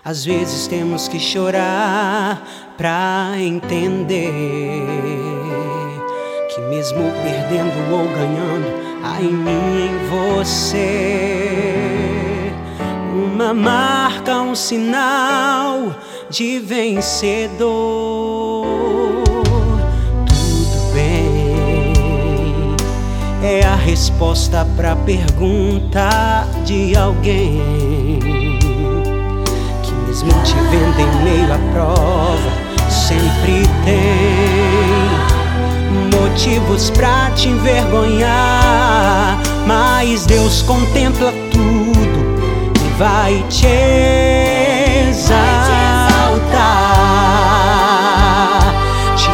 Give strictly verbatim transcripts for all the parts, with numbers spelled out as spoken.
Às vezes temos que chorar pra entender que mesmo perdendo ou ganhando, há em mim e em você uma marca, um sinal de vencedor. Tudo bem, é a resposta pra pergunta de alguém que mesmo te vendo em meio à prova, sempre tem motivos pra te envergonhar. Mas Deus contempla tudo e vai te exaltar, te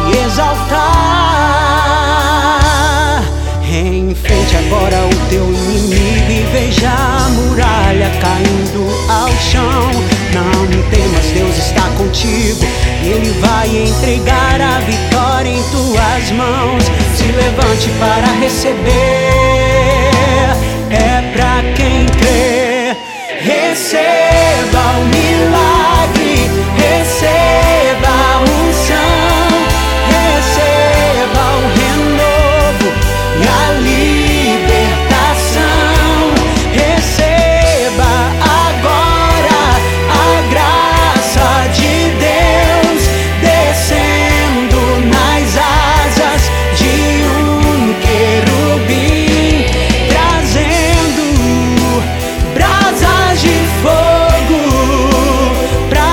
exaltar. Enfrente agora o teu inimigo e veja a muralha caindo ao chão. Não temas, Deus está contigo, Ele vai entregar a vitória em tuas mãos. Se levante para receber, é pra quem crê. Receba o milagre, receba a unção, receba o renovo e a libertação. Receba agora a graça de Deus descendo nas asas de um querubim, trazendo brasas de fogo pra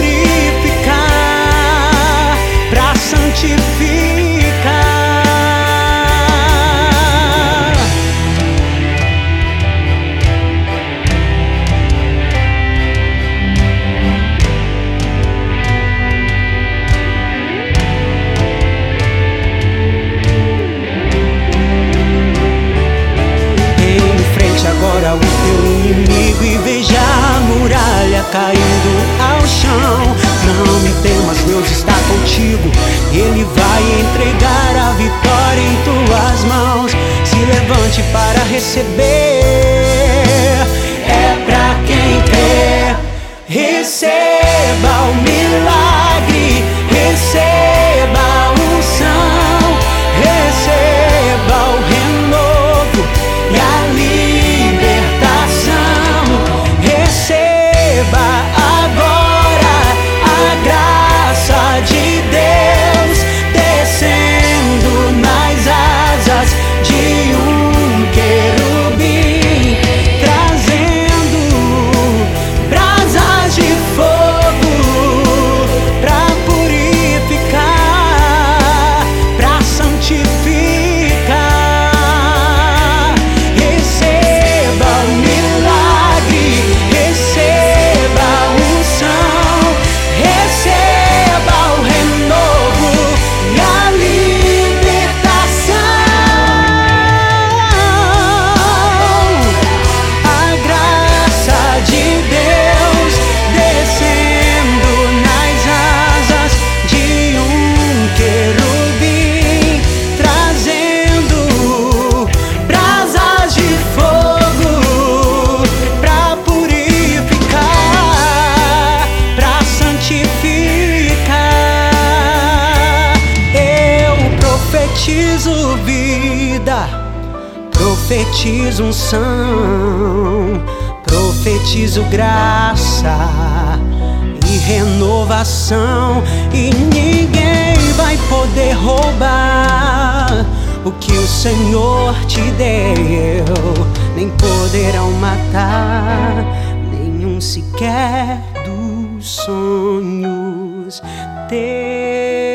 purificar, pra santificar. Enfrente agora o teu inimigo e veja a muralha caindo ao chão. Não temas, Deus está contigo, Ele vai entregar a vitória em tuas mãos. Se levante para receber, é pra quem crê. Receba o milagre, receba a unção, receba o renovo e a libertação. Receba agora a graça de Deus descendo nas asas de um querubim, trazendo brasas de fogo pra purificar, pra santificar. Receba o milagre, receba a unção, receba o renovo e a libertação. A graça de Deus descendo nas asas de um querubim, trazendo brasas de fogo pra purificar, pra santificar. Eu profetizo vida, profetizo unção, profetizo graça e renovação. E ninguém vai poder roubar o que o Senhor te deu, nem poderão matar nenhum sequer dos sonhos teus.